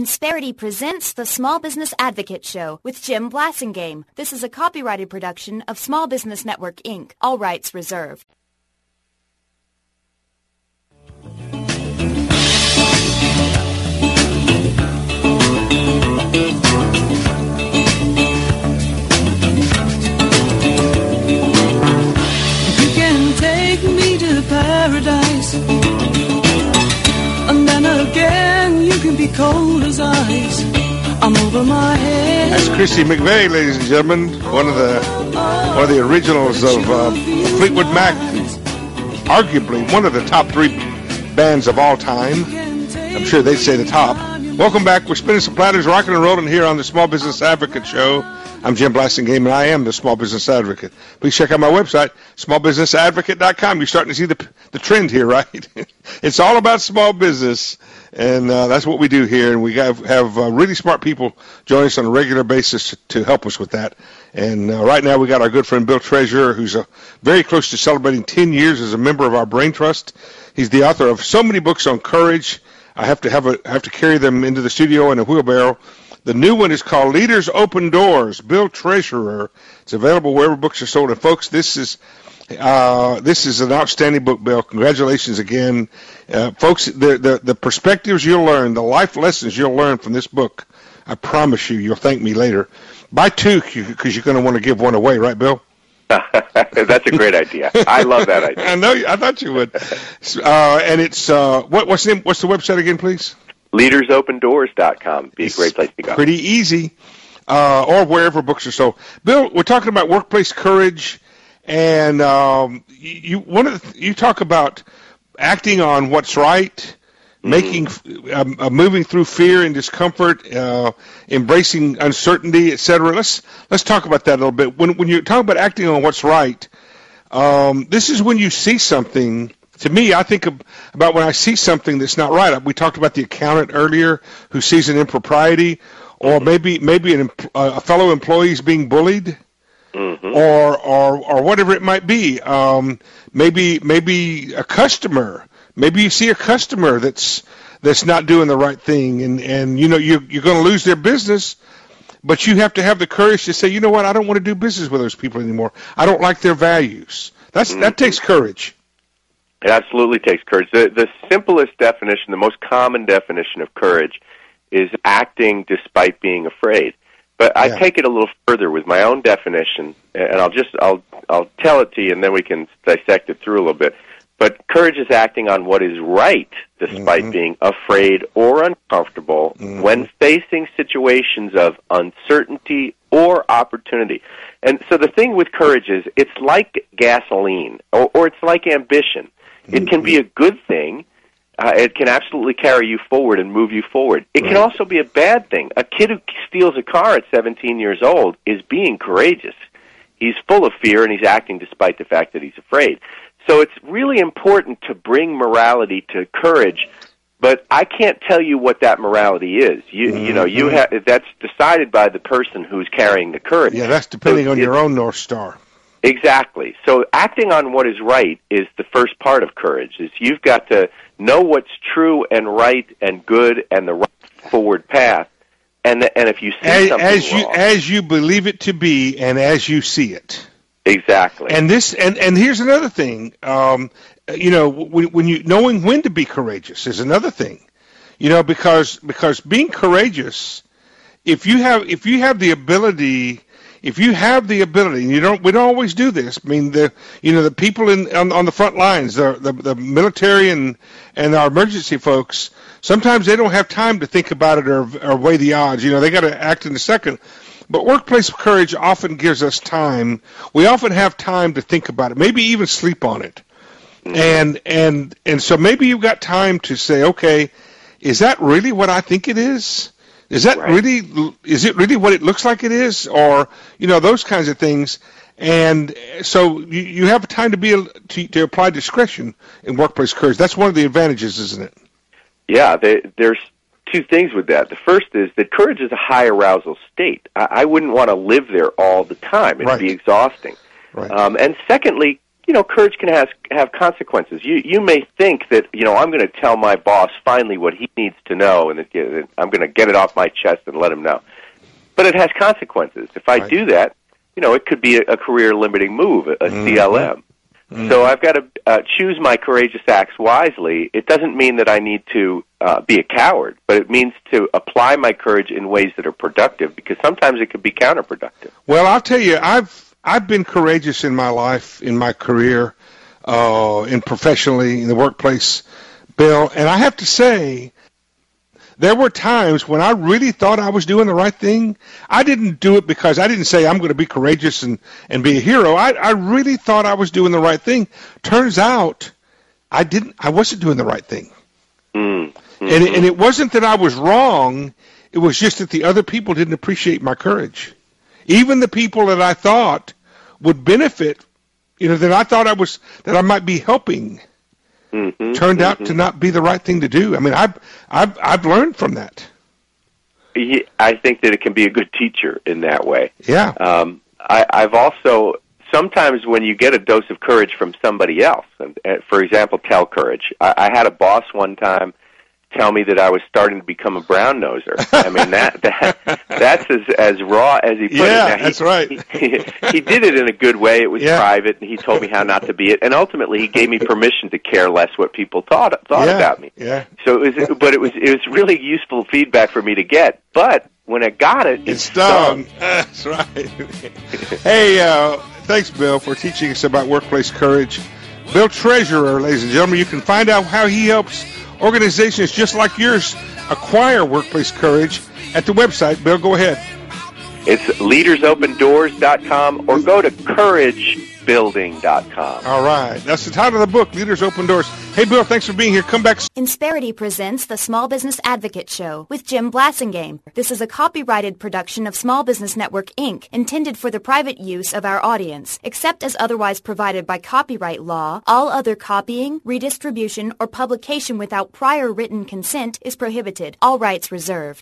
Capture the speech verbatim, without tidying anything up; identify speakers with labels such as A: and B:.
A: Insperity presents the Small Business Advocate Show with Jim Blasingame. This is a copyrighted production of Small Business Network, Incorporated. All rights reserved.
B: You can take me to paradise, and then again you can be cold as ice. I'm over my head.
C: That's Christy McVeigh, ladies and gentlemen, one of the one of the originals of uh, Fleetwood Mac, arguably one of the top three bands of all time. I'm sure they'd say the top. Welcome back. We're spinning some platters, rocking and rolling here on the Small Business Advocate Show. I'm Jim Blasingame, and I am the Small Business Advocate. Please check out my website, small business advocate dot com. You're starting to see the the trend here, right? It's all about small business, and uh, that's what we do here. And we have, have uh, really smart people join us on a regular basis to help us with that. And uh, right now we got our good friend Bill Treasurer, who's uh, very close to celebrating ten years as a member of our Brain Trust. He's the author of so many books on courage. I have to have a have to carry them into the studio in a wheelbarrow. The new one is called Leaders Open Doors, Bill Treasurer. It's available wherever books are sold. And, folks, this is uh, this is an outstanding book, Bill. Congratulations again. Uh, folks, the, the, the perspectives you'll learn, the life lessons you'll learn from this book, I promise you, you'll thank me later. Buy two because you're going to want to give one away, right, Bill?
D: That's a great idea. I love that idea.
C: I know. I thought you would. Uh, and it's uh, what, what's the name, what's the website again, please? leaders open doors dot com. Be a great place to go. Pretty easy, uh, or wherever books are sold. Bill, we're talking about workplace courage, and um, you one of the, you talk about acting on what's right, mm-hmm. making um, uh, moving through fear and discomfort, uh, embracing uncertainty, et cetera. Let's let's talk about that a little bit. When when you talk about acting on what's right, um, this is when you see something. To me, I think about when I see something that's not right. We talked about the accountant earlier who sees an impropriety, or maybe maybe an, a fellow employee is being bullied, mm-hmm. or or or whatever it might be. Um, maybe maybe a customer. Maybe you see a customer that's that's not doing the right thing, and, and you know you you're going to lose their business, but you have to have the courage to say, you know what, I don't want to do business with those people anymore. I don't like their values. That's mm-hmm. that takes courage.
D: It absolutely takes courage. The, the simplest definition, the most common definition of courage is acting despite being afraid. But I yeah. take it a little further with my own definition, and I'll just I'll I'll tell it to you, and then we can dissect it through a little bit. But courage is acting on what is right despite mm-hmm. being afraid or uncomfortable mm-hmm. when facing situations of uncertainty or opportunity. And so the thing with courage is it's like gasoline, or, or it's like ambition. It can be a good thing. Uh, it can absolutely carry you forward and move you forward. It right. can also be a bad thing. A kid who steals a car at seventeen years old is being courageous. He's full of fear, and he's acting despite the fact that he's afraid. So it's really important to bring morality to courage, but I can't tell you what that morality is. You, mm-hmm. you know, you ha- that's decided by the person who's carrying the courage.
C: Yeah, that's depending
D: so
C: on your own North Star.
D: Exactly. So acting on what is right is the first part of courage. Is you've got to know what's true and right and good and the right forward path. And the, and if you see
C: as,
D: something
C: as you
D: wrong,
C: as you believe it to be and as you see it.
D: Exactly.
C: And this and, and here's another thing. Um, you know, when, when you knowing when to be courageous is another thing. You know, because because being courageous, if you have if you have the ability. If you have the ability, and you don't, we don't always do this. I mean, the you know the people in on, on the front lines, the, the the military and and our emergency folks. Sometimes they don't have time to think about it or or weigh the odds. You know, they got to act in a second. But workplace courage often gives us time. We often have time to think about it, maybe even sleep on it. Mm-hmm. And and and so maybe you've got time to say, okay, is that really what I think it is? Is that right. really, is it really what it looks like it is? Or, you know, those kinds of things. And so you, you have time to be to, to apply discretion in workplace courage. That's one of the advantages, isn't it?
D: Yeah, they, there's two things with that. The first is that courage is a high arousal state. I, I wouldn't want to live there all the time. It'd right. be exhausting.
C: Right.
D: Um, and secondly, you know, courage can have, have consequences. You you may think that, you know, I'm going to tell my boss finally what he needs to know, and that I'm going to get it off my chest and let him know. But it has consequences. If I right. do that, you know, it could be a, a career-limiting move, a, a mm-hmm. C L M. Mm-hmm. So I've got to uh, choose my courageous acts wisely. It doesn't mean that I need to uh, be a coward, but it means to apply my courage in ways that are productive, because sometimes it could be counterproductive.
C: Well, I'll tell you, I've I've been courageous in my life, in my career, uh, in professionally, in the workplace, Bill, and I have to say, there were times when I really thought I was doing the right thing. I didn't do it because I didn't say I'm going to be courageous and, and be a hero. I, I really thought I was doing the right thing. Turns out I didn't. I wasn't doing the right thing. Mm-hmm. And, and it wasn't that I was wrong. It was just that the other people didn't appreciate my courage. Even the people that I thought would benefit, you know, that I thought I was, that I might be helping, Mm-hmm, turned out mm-hmm. to not be the right thing to do. I mean, I've, I've, I've learned from that.
D: Yeah, I think that it can be a good teacher in that way.
C: Yeah.
D: Um, I, I've also, sometimes when you get a dose of courage from somebody else, and, and for example, tell courage. I, I had a boss one time tell me that I was starting to become a brown noser. I mean, that, that that's as, as raw as he put
C: yeah,
D: it. Yeah,
C: that's right.
D: He, he did it in a good way. It was yeah. private, and he told me how not to be it. And ultimately, he gave me permission to care less what people thought thought
C: yeah,
D: about me.
C: Yeah.
D: So it was, but it was it was really useful feedback for me to get. But when I got it, it,
C: it stung. stung. That's right. Hey, uh, thanks, Bill, for teaching us about workplace courage. Bill Treasurer, ladies and gentlemen, you can find out how he helps organizations just like yours acquire workplace courage at the website. Bill, go ahead.
D: It's leaders open doors dot com or go to courage building dot com.
C: All right. That's the title of the book, Leaders Open Doors. Hey, Bill, thanks for being here. Come back.
A: Insperity presents the Small Business Advocate Show with Jim Blassingame. This is a copyrighted production of Small Business Network, Incorporated, intended for the private use of our audience. Except as otherwise provided by copyright law, all other copying, redistribution, or publication without prior written consent is prohibited. All rights reserved.